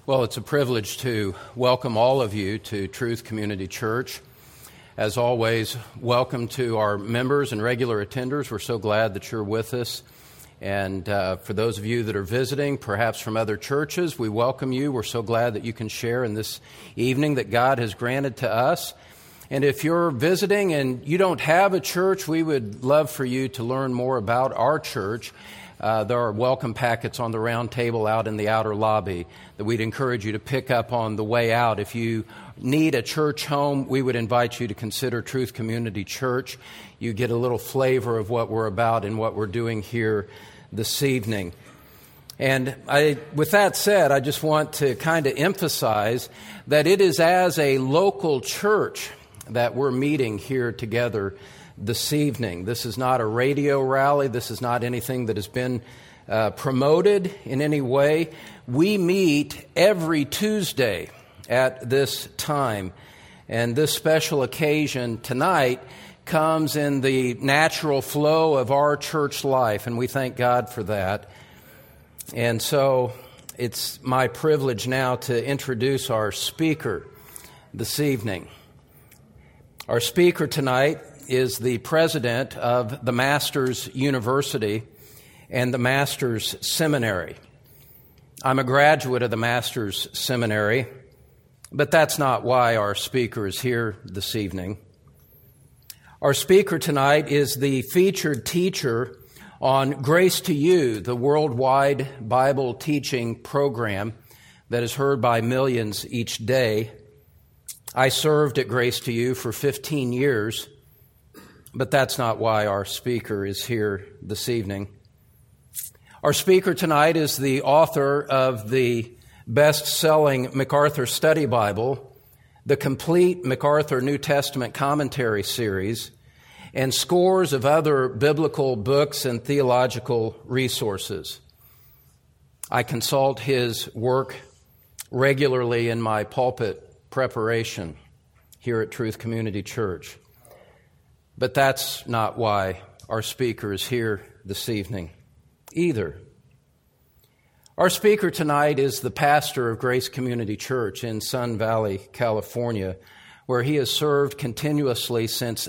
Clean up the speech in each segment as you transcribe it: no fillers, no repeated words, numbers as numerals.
Well, it's a privilege to welcome all of you to Truth Community Church. As always, welcome to our members and regular attenders. We're so glad that you're with us. And for those of you that are visiting, perhaps from other churches, we welcome you. We're so glad that you can share in this evening that God has granted to us. And if you're visiting and you don't have a church, we would love for you to learn more about our church. There are welcome packets on the round table out in the outer lobby that we'd encourage you to pick up on the way out. If you need a church home, we would invite you to consider Truth Community Church. You get a little flavor of what we're about and what we're doing here this evening. And with that said, I just want to kind of emphasize that it is as a local church that we're meeting here together this evening. This is not a radio rally. This is not anything that has been promoted in any way. We meet every Tuesday at this time. And this special occasion tonight comes in the natural flow of our church life, and we thank God for that. And so it's my privilege now to introduce our speaker this evening. Our speaker tonight is the president of the Masters University and the Masters Seminary. I'm a graduate of the Masters Seminary, but that's not why our speaker is here this evening. Our speaker tonight is the featured teacher on Grace to You, the worldwide Bible teaching program that is heard by millions each day. I served at Grace to You for 15 years, but that's not why our speaker is here this evening. Our speaker tonight is the author of the best-selling MacArthur Study Bible, the complete MacArthur New Testament Commentary series, and scores of other biblical books and theological resources. I consult his work regularly in my pulpit preparation here at Truth Community Church. But that's not why our speaker is here this evening either. Our speaker tonight is the pastor of Grace Community Church in Sun Valley, California, where he has served continuously since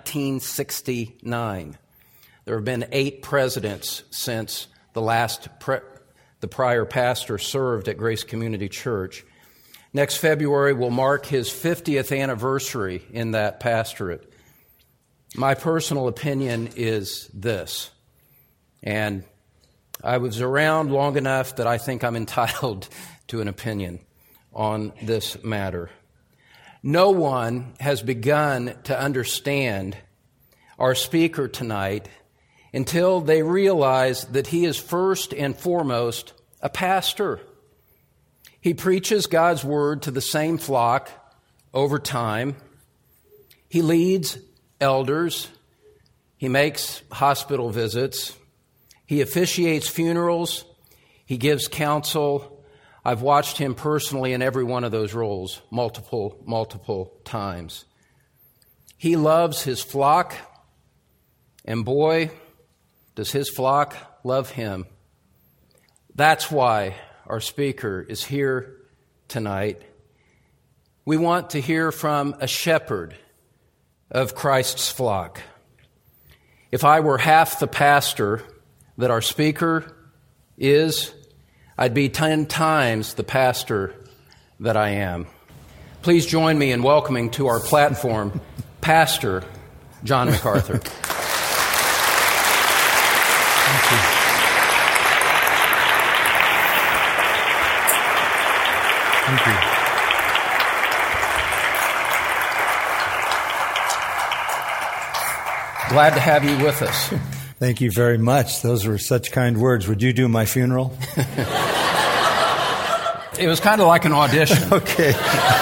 1969. There have been 8 presidents since the prior pastor served at Grace Community Church. Next February will mark his 50th anniversary in that pastorate. My personal opinion is this, and I was around long enough that I think I'm entitled to an opinion on this matter. No one has begun to understand our speaker tonight until they realize that he is first and foremost a pastor. He preaches God's word to the same flock over time. He leads elders. He makes hospital visits. He officiates funerals. He gives counsel. I've watched him personally in every one of those roles multiple times. He loves his flock, and boy, does his flock love him. That's why our speaker is here tonight. We want to hear from a shepherd of Christ's flock. If I were half the pastor that our speaker is, I'd be 10 times the pastor that I am. Please join me in welcoming to our platform Pastor John MacArthur. Thank you. Thank you. Glad to have you with us. Thank you very much. Those were such kind words. Would you do my funeral? It was kind of like an audition. Okay.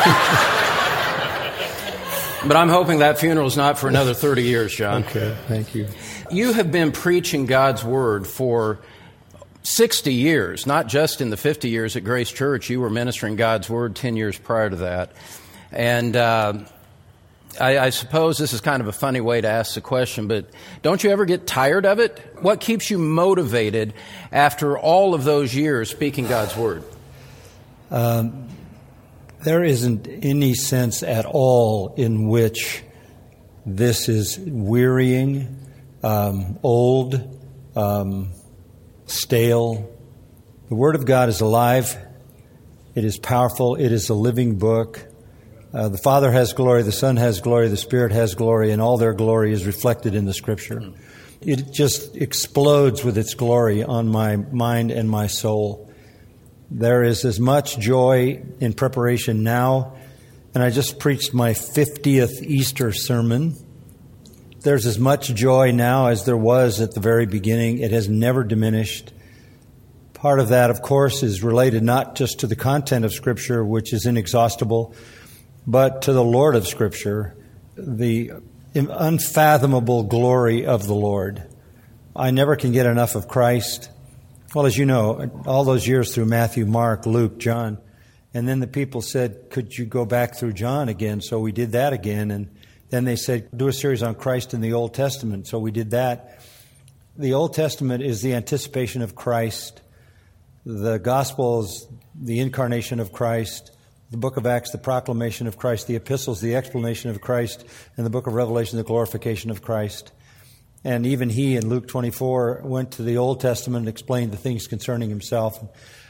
But I'm hoping that funeral is not for another 30 years, John. Okay, thank you. You have been preaching God's Word for 60 years, not just in the 50 years at Grace Church. You were ministering God's Word 10 years prior to that. And I suppose this is kind of a funny way to ask the question, but don't you ever get tired of it? What keeps you motivated after all of those years speaking God's Word? There isn't any sense at all in which this is wearying, old, stale. The Word of God is alive. It is powerful. It is a living book. The Father has glory, the Son has glory, the Spirit has glory, and all their glory is reflected in the Scripture. It just explodes with its glory on my mind and my soul. There is as much joy in preparation now, and I just preached my 50th Easter sermon. There's as much joy now as there was at the very beginning. It has never diminished. Part of that, of course, is related not just to the content of Scripture, which is inexhaustible, but to the Lord of Scripture, the unfathomable glory of the Lord. I never can get enough of Christ. Well, as you know, all those years through Matthew, Mark, Luke, John, and then the people said, could you go back through John again? So we did that again, and then they said, do a series on Christ in the Old Testament. So we did that. The Old Testament is the anticipation of Christ. The Gospel is the incarnation of Christ. The book of Acts, the proclamation of Christ. The epistles, the explanation of Christ. And the book of Revelation, the glorification of Christ. And even he, in Luke 24, went to the Old Testament and explained the things concerning himself.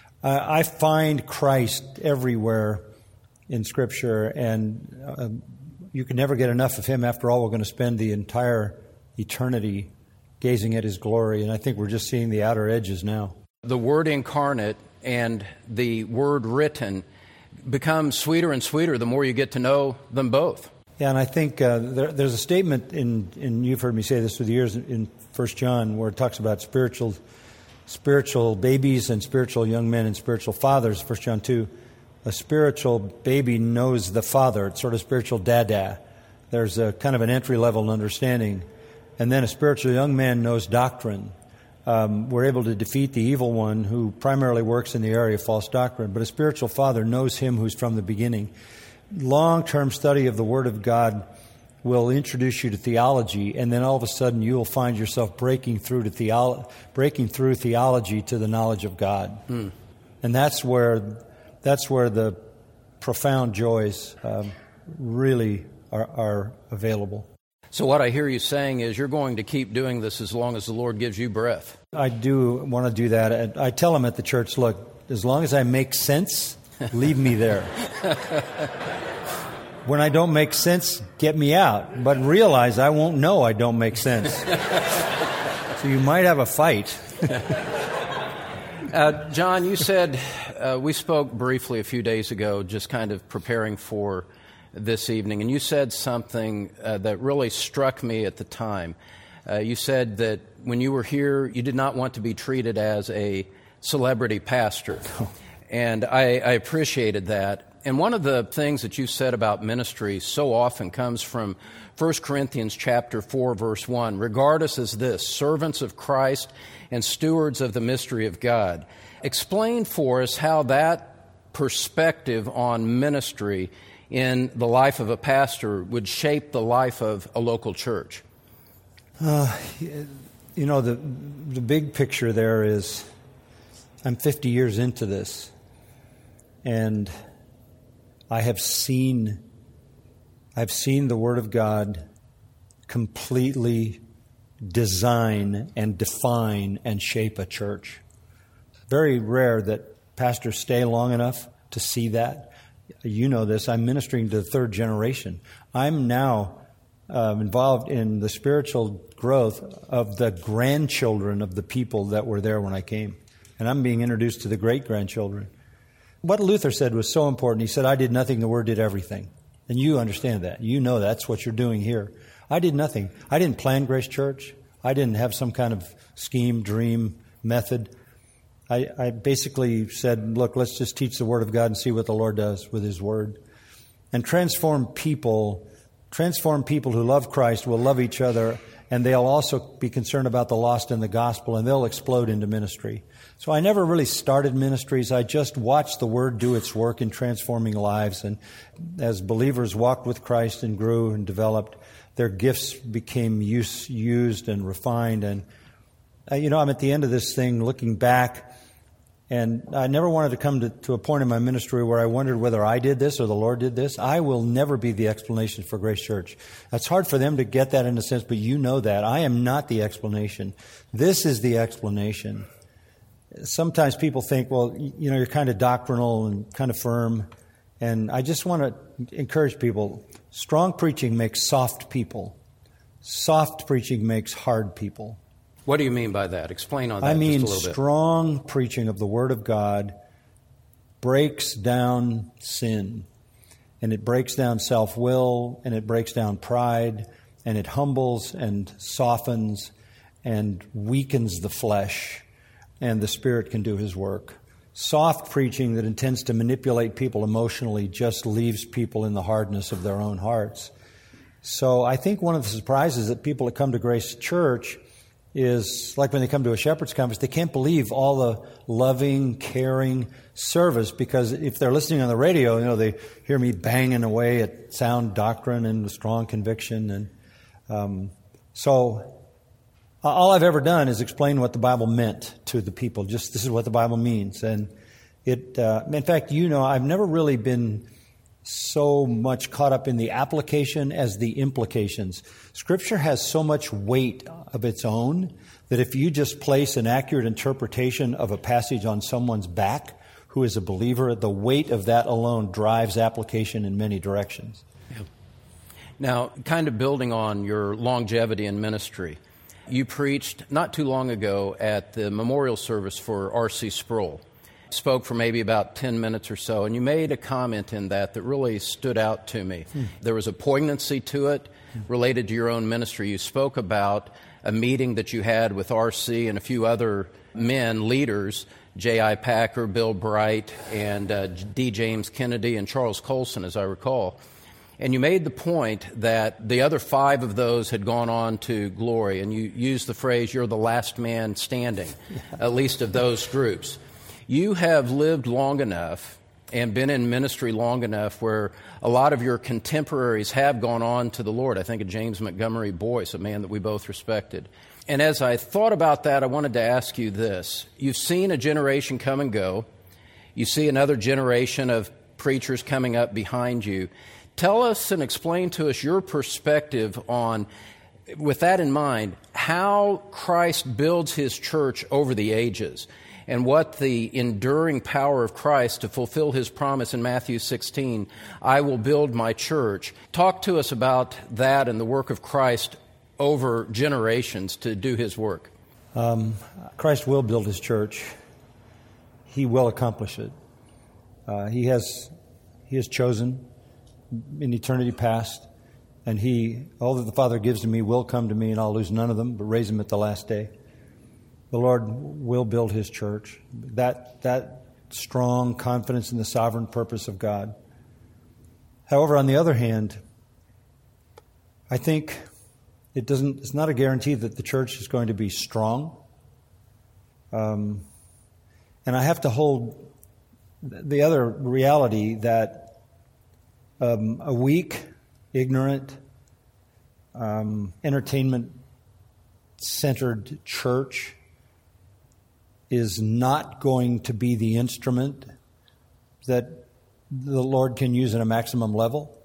I find Christ everywhere in Scripture, and you can never get enough of him. After all, we're going to spend the entire eternity gazing at his glory, and I think we're just seeing the outer edges now. The Word incarnate and the Word written become sweeter and sweeter the more you get to know them both. Yeah, and I think there's a statement in you've heard me say this through the years in 1 John where it talks about spiritual babies and spiritual young men and spiritual fathers. 1 John 2, a spiritual baby knows the father. It's sort of spiritual dada. There's a kind of an entry-level understanding. And then a spiritual young man knows doctrine. We're able to defeat the evil one who primarily works in the area of false doctrine. But a spiritual father knows him who's from the beginning. Long-term study of the Word of God will introduce you to theology, and then all of a sudden you will find yourself breaking through theology to the knowledge of God. And that's where the profound joys really are available. So what I hear you saying is you're going to keep doing this as long as the Lord gives you breath. I do want to do that. I tell them at the church, look, as long as I make sense, leave me there. When I don't make sense, get me out. But realize I won't know I don't make sense. So you might have a fight. John, you said, we spoke briefly a few days ago, just kind of preparing for this evening, and you said something that really struck me at the time. You said that when you were here, you did not want to be treated as a celebrity pastor. And I appreciated that. And one of the things that you said about ministry so often comes from 1 Corinthians chapter 4, verse 1. Regard us as this, servants of Christ and stewards of the mystery of God. Explain for us how that perspective on ministry in the life of a pastor would shape the life of a local church. The big picture there is I'm 50 years into this, and I have seen the Word of God completely design and define and shape a church. Very rare that pastors stay long enough to see that. You know this. I'm ministering to the third generation. I'm now involved in the spiritual growth of the grandchildren of the people that were there when I came. And I'm being introduced to the great-grandchildren. What Luther said was so important. He said, I did nothing, the Word did everything. And you understand that. You know that's what you're doing here. I did nothing. I didn't plan Grace Church. I didn't have some kind of scheme, dream, method. I basically said, look, let's just teach the Word of God and see what the Lord does with His Word. And transform people who love Christ will love each other, and they'll also be concerned about the lost in the gospel, and they'll explode into ministry. So I never really started ministries. I just watched the Word do its work in transforming lives. And as believers walked with Christ and grew and developed, their gifts became used and refined. And, I'm at the end of this thing looking back. And I never wanted to come to a point in my ministry where I wondered whether I did this or the Lord did this. I will never be the explanation for Grace Church. It's hard for them to get that in a sense, but you know that. I am not the explanation. This is the explanation. Sometimes people think, well, you're kind of doctrinal and kind of firm. And I just want to encourage people, strong preaching makes soft people. Soft preaching makes hard people. What do you mean by that? Explain on that I mean, just a little bit. Strong preaching of the Word of God breaks down sin, and it breaks down self-will, and it breaks down pride, and it humbles and softens and weakens the flesh, and the Spirit can do His work. Soft preaching that intends to manipulate people emotionally just leaves people in the hardness of their own hearts. So I think one of the surprises that people that come to Grace Church is like when they come to a shepherd's conference, they can't believe all the loving, caring service, because if they're listening on the radio, they hear me banging away at sound doctrine and strong conviction. And so all I've ever done is explain what the Bible meant to the people. Just this is what the Bible means. And in fact, I've never really been so much caught up in the application as the implications. Scripture has so much weight of its own that if you just place an accurate interpretation of a passage on someone's back who is a believer, the weight of that alone drives application in many directions. Yeah. Now, kind of building on your longevity in ministry, you preached not too long ago at the memorial service for R.C. Sproul. Spoke for maybe about 10 minutes or so, and you made a comment in that really stood out to me. There was a poignancy to it related to your own ministry. You spoke about a meeting that you had with R.C. and a few other men, leaders, J.I. Packer, Bill Bright, and D. James Kennedy, and Charles Colson, as I recall. And you made the point that the other 5 of those had gone on to glory, and you used the phrase, you're the last man standing, at least of those groups. You have lived long enough and been in ministry long enough where a lot of your contemporaries have gone on to the Lord. I think of James Montgomery Boyce, a man that we both respected. And as I thought about that, I wanted to ask you this. You've seen a generation come and go. You see another generation of preachers coming up behind you. Tell us and explain to us your perspective on, with that in mind, how Christ builds His church over the ages, and what the enduring power of Christ to fulfill His promise in Matthew 16, I will build my church. Talk to us about that and the work of Christ over generations to do His work. Christ will build His church. He will accomplish it. He has chosen in eternity past, and all that the Father gives to me will come to me, and I'll lose none of them, but raise them at the last day. The Lord will build His church. That strong confidence in the sovereign purpose of God. However, on the other hand, I think it's not a guarantee that the church is going to be strong. And I have to hold the other reality that a weak, ignorant, entertainment-centered church is not going to be the instrument that the Lord can use at a maximum level,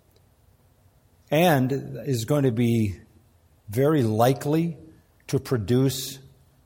and is going to be very likely to produce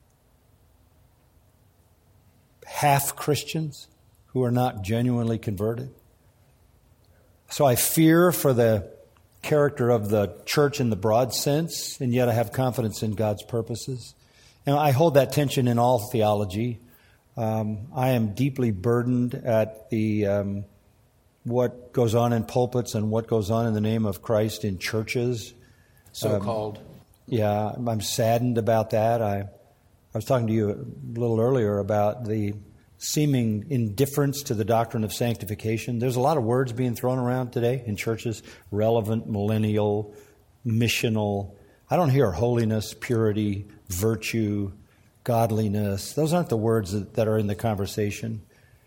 half Christians who are not genuinely converted. So I fear for the character of the church in the broad sense, and yet I have confidence in God's purposes. And I hold that tension in all theology. I am deeply burdened at the what goes on in pulpits and what goes on in the name of Christ in churches. So-called. Yeah, I'm saddened about that. I was talking to you a little earlier about the seeming indifference to the doctrine of sanctification. There's a lot of words being thrown around today in churches: relevant, millennial, missional. I don't hear holiness, purity, virtue, godliness. Those aren't the words that are in the conversation.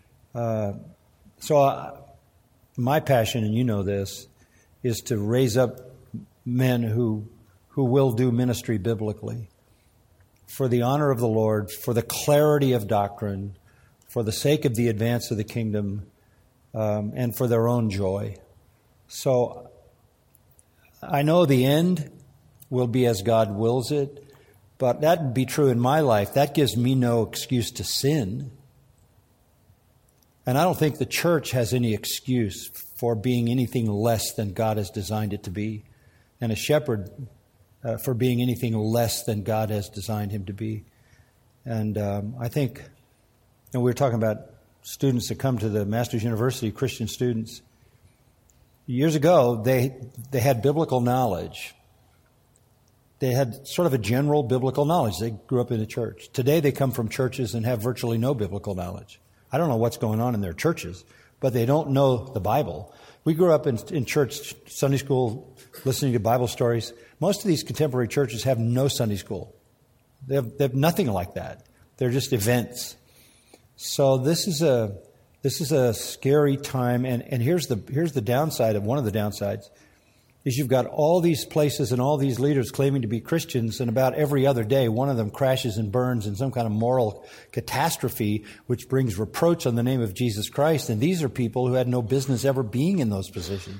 So my passion, and you know this, is to raise up men who will do ministry biblically for the honor of the Lord, for the clarity of doctrine, for the sake of the advance of the kingdom and for their own joy. So I know the end will be as God wills it, but that would be true in my life. That gives me no excuse to sin. And I don't think the church has any excuse for being anything less than God has designed it to be, and a shepherd for being anything less than God has designed him to be. And I think, and we were talking about students that come to the Masters University, Christian students. Years ago, they had biblical knowledge. They had sort of a general biblical knowledge. They grew up in the church. Today, they come from churches and have virtually no biblical knowledge. I don't know what's going on in their churches, but they don't know the Bible. We grew up in church, Sunday school, listening to Bible stories. Most of these contemporary churches have no Sunday school. They have nothing like that. They're just events. So this is a scary time, and here's the downside of one of the downsides is you've got all these places and all these leaders claiming to be Christians, and about every other day one of them crashes and burns in some kind of moral catastrophe which brings reproach on the name of Jesus Christ, and these are people who had no business ever being in those positions.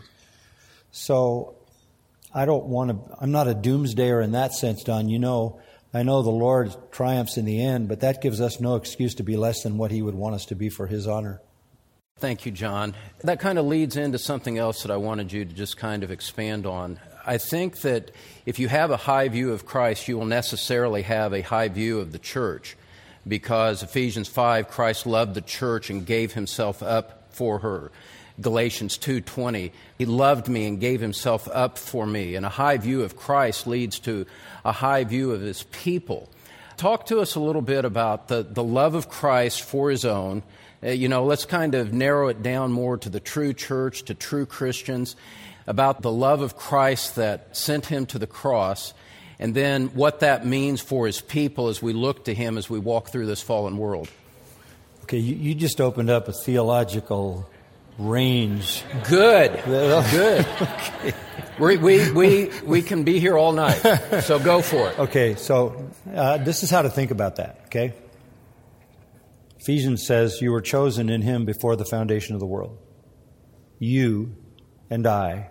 So I'm not a doomsdayer in that sense, Don. I know the Lord triumphs in the end, but that gives us no excuse to be less than what He would want us to be for His honor. Thank you, John. That kind of leads into something else that I wanted you to just kind of expand on. I think that if you have a high view of Christ, you will necessarily have a high view of the church, because Ephesians 5, Christ loved the church and gave Himself up for her. Galatians 2:20, He loved me and gave Himself up for me. And a high view of Christ leads to a high view of His people. Talk to us a little bit about the love of Christ for His own. Let's kind of narrow it down more to the true church, to true Christians, about the love of Christ that sent Him to the cross, and then what that means for His people as we look to Him as we walk through this fallen world. Okay, you just opened up a theological range. Good. Okay. We can be here all night, so go for it. Okay, so this is how to think about that, okay? Ephesians says, you were chosen in Him before the foundation of the world. You and I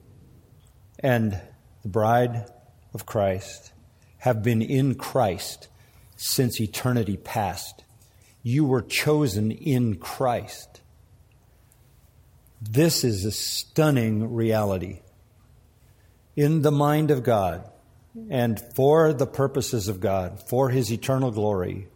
and the bride of Christ have been in Christ since eternity past. You were chosen in Christ. This is a stunning reality. In the mind of God and for the purposes of God, for His eternal glory,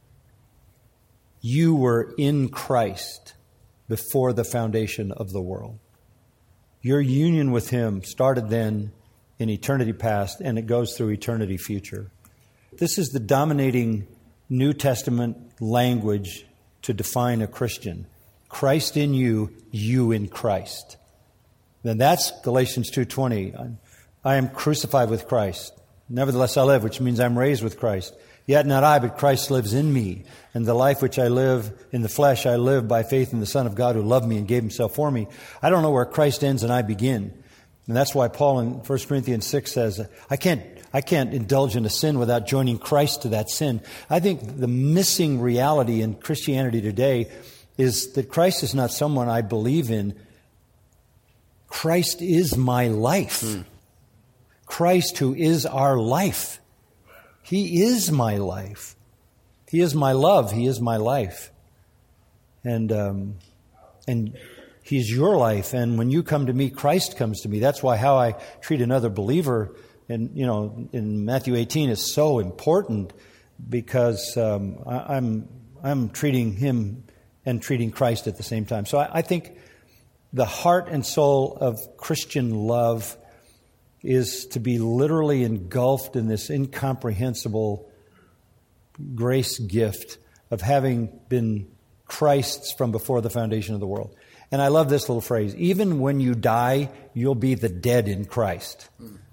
you were in Christ before the foundation of the world. Your union with Him started then in eternity past, and it goes through eternity future. This is the dominating New Testament language to define a Christian. Christ in you, you in Christ. Then that's Galatians 2:20. I am crucified with Christ. Nevertheless I live, which means I'm raised with Christ. Yet not I, but Christ lives in me. And the life which I live in the flesh, I live by faith in the Son of God who loved me and gave Himself for me. I don't know where Christ ends and I begin. And that's why Paul in 1 Corinthians 6 says, I can't indulge in a sin without joining Christ to that sin. I think the missing reality in Christianity today is that Christ is not someone I believe in. Christ is my life. Christ who is our life. He is my life. He is my love. He is my life. And He's your life. And when you come to me, Christ comes to me. That's why how I treat another believer in Matthew 18 is so important, because I'm treating him and treating Christ at the same time. So I think the heart and soul of Christian love is to be literally engulfed in this incomprehensible grace gift of having been Christ's from before the foundation of the world. And I love this little phrase, even when you die, you'll be the dead in Christ.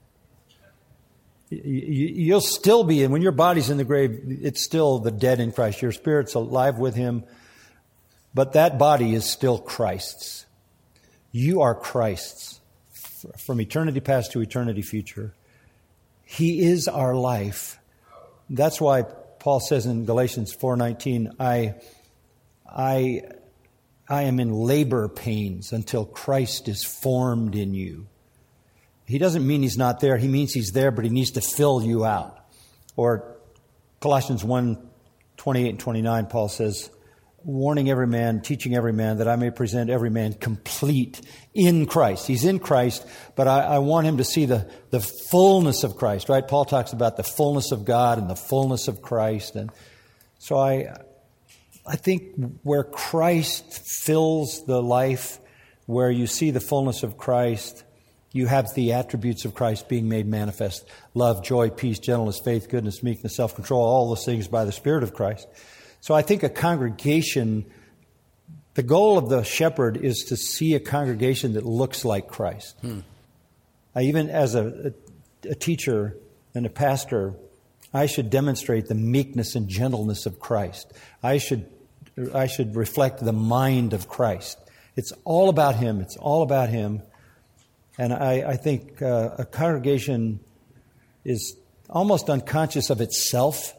You'll still be, and when your body's in the grave, it's still the dead in Christ. Your spirit's alive with Him, but that body is still Christ's. You are Christ's. From eternity past to eternity future. He is our life. That's why Paul says in Galatians 4:19, I am in labor pains until Christ is formed in you. He doesn't mean he's not there. He means he's there, but he needs to fill you out. Or Colossians 1:28 and 29, Paul says, warning every man, teaching every man, that I may present every man complete in Christ. He's in Christ, but I want him to see the fullness of Christ, right? Paul talks about the fullness of God and the fullness of Christ. And so I think where Christ fills the life, where you see the fullness of Christ, you have the attributes of Christ being made manifest. Love, joy, peace, gentleness, faith, goodness, meekness, self-control, all those things by the Spirit of Christ. So I think a congregation, the goal of the shepherd is to see a congregation that looks like Christ. Even as a teacher and a pastor, I should demonstrate the meekness and gentleness of Christ. I should reflect the mind of Christ. It's all about Him. It's all about Him. And I think a congregation is almost unconscious of itself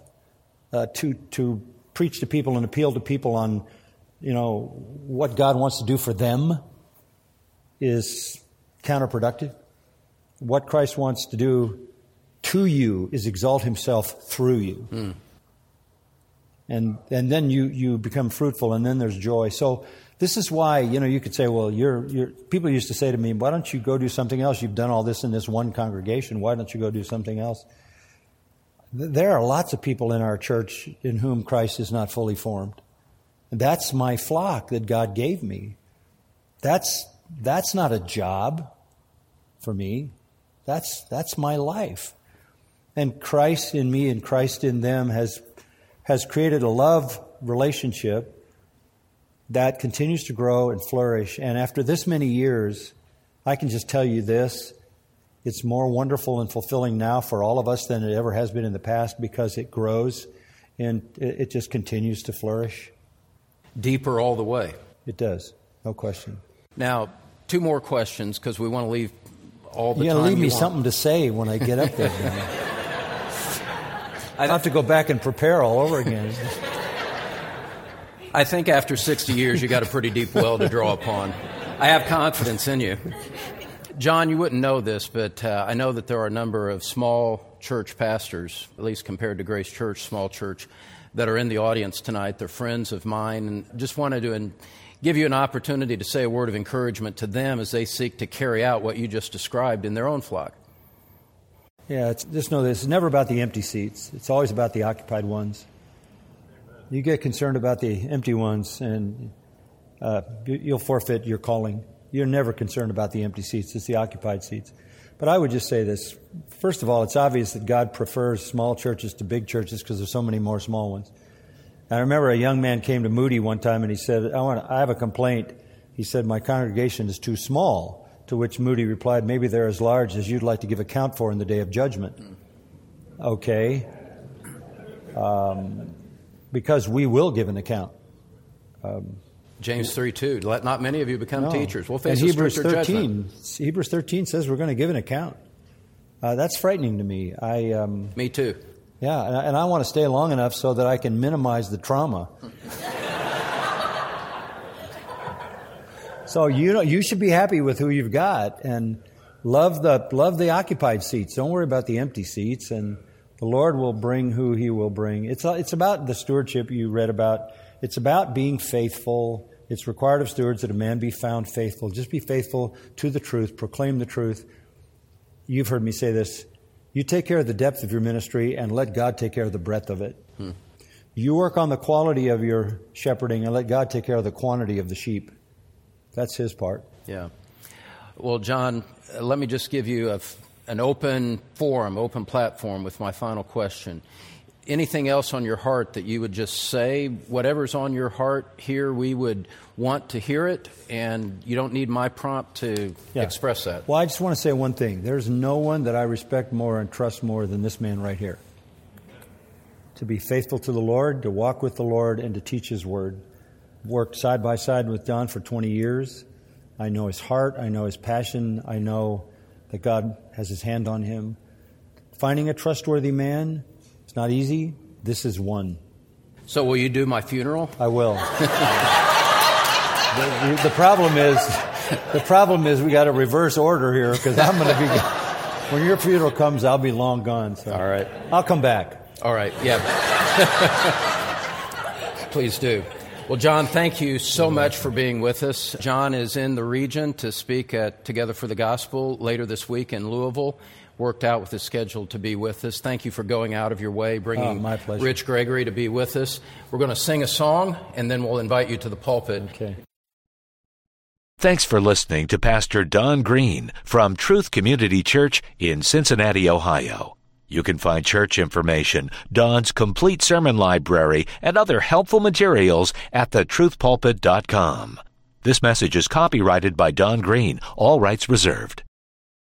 to preach to people and appeal to people on, what God wants to do for them is counterproductive. What Christ wants to do to you is exalt Himself through you. And then you become fruitful, and then there's joy. So this is why, you could say, well, people used to say to me, why don't you go do something else? You've done all this in this one congregation. Why don't you go do something else? There are lots of people in our church in whom Christ is not fully formed. That's my flock that God gave me. That's not a job for me. That's my life. And Christ in me and Christ in them has created a love relationship that continues to grow and flourish. And after this many years, I can just tell you this. It's more wonderful and fulfilling now for all of us than it ever has been in the past, because it grows and it just continues to flourish. Deeper all the way. It does. No question. Now, 2 more questions, because we want to leave all the time. You got to leave me something to say when I get up there. I have to go back and prepare all over again. I think after 60 years, you got a pretty deep well to draw upon. I have confidence in you. John, you wouldn't know this, but I know that there are a number of small church pastors, at least compared to Grace Church, small church, that are in the audience tonight. They're friends of mine, and just wanted to give you an opportunity to say a word of encouragement to them as they seek to carry out what you just described in their own flock. Yeah, just know this. It's never about the empty seats. It's always about the occupied ones. You get concerned about the empty ones, and you'll forfeit your calling. You're never concerned about the empty seats. It's the occupied seats. But I would just say this. First of all, it's obvious that God prefers small churches to big churches because there's so many more small ones. I remember a young man came to Moody one time and he said, I have a complaint. He said, my congregation is too small. To which Moody replied, maybe they're as large as you'd like to give account for in the day of judgment. Okay. Because we will give an account. James 3:2, let not many of you become teachers. We'll face and a stricter judgment. Hebrews 13 says we're going to give an account. That's frightening to me. Me too. Yeah, and I want to stay long enough so that I can minimize the trauma. So you should be happy with who you've got and love the occupied seats. Don't worry about the empty seats, and the Lord will bring who He will bring. It's about the stewardship you read about. It's about being faithful. It's required of stewards that a man be found faithful. Just be faithful to the truth. Proclaim the truth. You've heard me say this. You take care of the depth of your ministry and let God take care of the breadth of it. You work on the quality of your shepherding and let God take care of the quantity of the sheep. That's His part. Yeah. Well, John, let me just give you an open forum, open platform with my final question. Anything else on your heart that you would just say? Whatever's on your heart here, we would want to hear it, and you don't need my prompt to express that. Well, I just want to say one thing. There's no one that I respect more and trust more than this man right here. To be faithful to the Lord, to walk with the Lord, and to teach His Word. Worked side by side with John for 20 years. I know his heart. I know his passion. I know that God has His hand on him. Finding a trustworthy man, it's not easy. This is one. So will you do my funeral? I will. The problem is we got a reverse order here because I'm going to be. When your funeral comes, I'll be long gone. So all right, I'll come back. All right, yeah. Please do. Well, John, thank you so much for being with us. John is in the region to speak at Together for the Gospel later this week in Louisville. Worked out with his schedule to be with us. Thank you for going out of your way, bringing my pleasure. Rich Gregory to be with us. We're going to sing a song, and then we'll invite you to the pulpit. Okay. Thanks for listening to Pastor Don Green from Truth Community Church in Cincinnati, Ohio. You can find church information, Don's complete sermon library, and other helpful materials at thetruthpulpit.com. This message is copyrighted by Don Green, all rights reserved.